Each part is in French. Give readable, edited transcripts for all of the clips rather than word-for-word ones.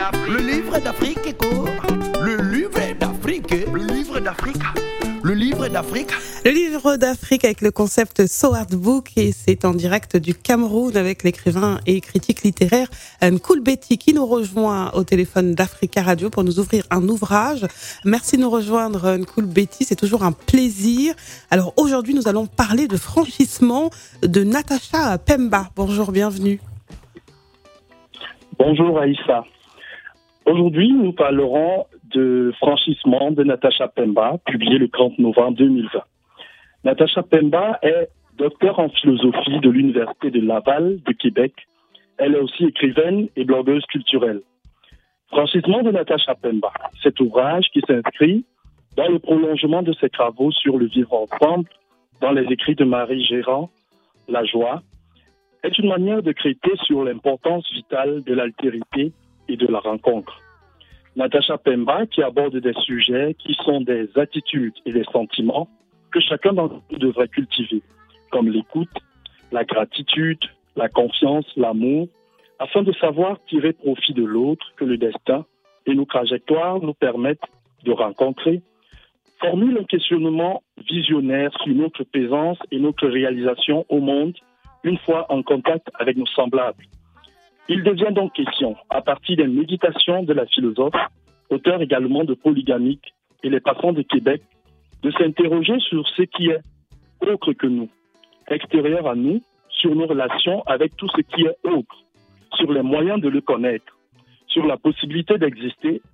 Le livre d'Afrique est court. Le livre d'Afrique. Le livre d'Afrique. Le livre d'Afrique. Le livre d'Afrique avec le concept So Hard Book, et c'est en direct du Cameroun avec l'écrivain et critique littéraire Nkoul Betty qui nous rejoint au téléphone d'Africa Radio pour nous ouvrir un ouvrage. Merci de nous rejoindre Nkoul Betty, c'est toujours un plaisir. Alors aujourd'hui nous allons parler de franchissement de Natacha Pemba. Bonjour, bienvenue. Bonjour Aïssa. Aujourd'hui, nous parlerons de Franchissement de Natacha Pemba, publié le 30 novembre 2020. Natacha Pemba est docteure en philosophie de l'Université de Laval de Québec. Elle est aussi écrivaine et blogueuse culturelle. Franchissement de Natacha Pemba, cet ouvrage qui s'inscrit dans le prolongement de ses travaux sur le vivre ensemble, dans les écrits de Marie Gérard, La joie, est une manière de traiter sur l'importance vitale de l'altérité et de la rencontre. Natacha Pemba qui aborde des sujets qui sont des attitudes et des sentiments que chacun d'entre nous devrait cultiver, comme l'écoute, la gratitude, la confiance, l'amour, afin de savoir tirer profit de l'autre que le destin et nos trajectoires nous permettent de rencontrer, formule un questionnement visionnaire sur notre présence et notre réalisation au monde une fois en contact avec nos semblables. Il devient donc question, à partir des méditations de la philosophe, auteur également de Polygamique et les passants de Québec, de s'interroger sur ce qui est autre que nous, extérieur à nous, sur nos relations avec tout ce qui est autre, sur les moyens de le connaître, sur la possibilité d'exister,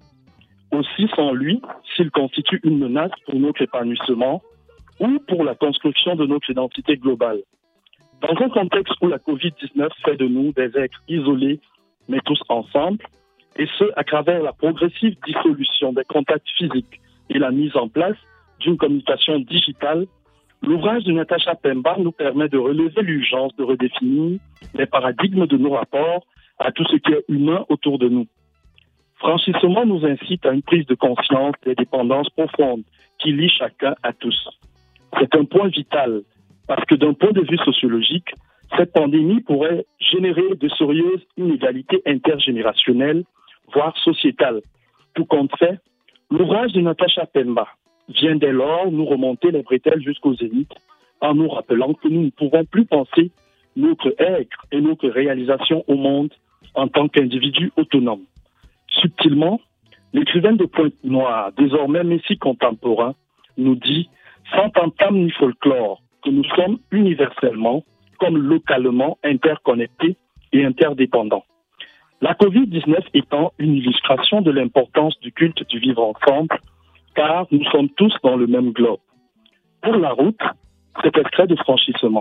aussi sans lui, s'il constitue une menace pour notre épanouissement ou pour la construction de notre identité globale. Dans un contexte où la COVID-19 fait de nous des êtres isolés, mais tous ensemble, et ce, à travers la progressive dissolution des contacts physiques et la mise en place d'une communication digitale, l'ouvrage de Natacha Pemba nous permet de relever l'urgence de redéfinir les paradigmes de nos rapports à tout ce qui est humain autour de nous. Franchissement nous incite à une prise de conscience des dépendances profondes qui lient chacun à tous. C'est un point vital, parce que d'un point de vue sociologique, cette pandémie pourrait générer de sérieuses inégalités intergénérationnelles, voire sociétales. Tout compte fait, l'ouvrage de Natacha Pemba vient dès lors nous remonter les bretelles jusqu'au zénith en nous rappelant que nous ne pouvons plus penser notre être et notre réalisation au monde en tant qu'individus autonomes. Subtilement, l'écrivaine de Pointe-Noire, désormais messie contemporain, nous dit « sans tam-tam ni folklore », que nous sommes universellement, comme localement, interconnectés et interdépendants. La COVID-19 étant une illustration de l'importance du culte du vivre ensemble, car nous sommes tous dans le même globe. Pour la route, c'est extrait de franchissement.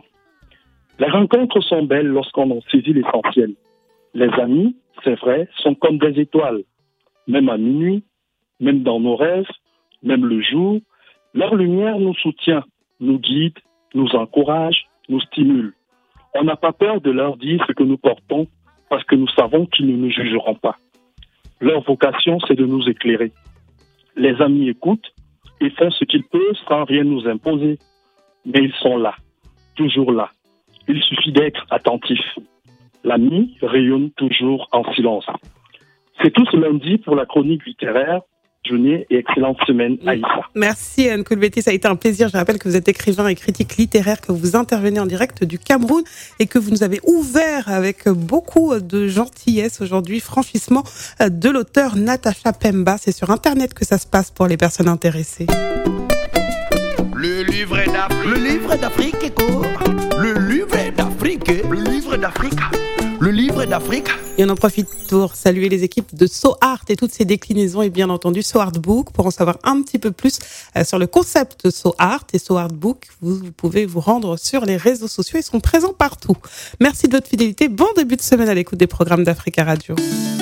Les rencontres sont belles lorsqu'on en saisit l'essentiel. Les amis, c'est vrai, sont comme des étoiles. Même à minuit, même dans nos rêves, même le jour, leur lumière nous soutient, nous guide, nous encourage, nous stimule. On n'a pas peur de leur dire ce que nous portons parce que nous savons qu'ils ne nous jugeront pas. Leur vocation, c'est de nous éclairer. Les amis écoutent et font ce qu'ils peuvent sans rien nous imposer. Mais ils sont là, toujours là. Il suffit d'être attentif. L'ami rayonne toujours en silence. C'est tout ce lundi pour la chronique littéraire. Journée et excellente semaine, Aïssa. Merci Nkoul Betty, ça a été un plaisir. Je rappelle que vous êtes écrivain et critique littéraire, que vous intervenez en direct du Cameroun et que vous nous avez ouvert avec beaucoup de gentillesse aujourd'hui franchissement de l'auteur Natacha Pemba. C'est sur Internet que ça se passe pour les personnes intéressées. Le livre d'Afrique. Le livre d'Afrique est court. Le livre d'Afrique. Le livre d'Afrique. Le livre d'Afrique. Et on en profite pour saluer les équipes de So Art et toutes ses déclinaisons et bien entendu So Art Book. Pour en savoir un petit peu plus sur le concept de So Art et So Art Book, vous pouvez vous rendre sur les réseaux sociaux. Ils sont présents partout. Merci de votre fidélité. Bon début de semaine à l'écoute des programmes d'Africa Radio.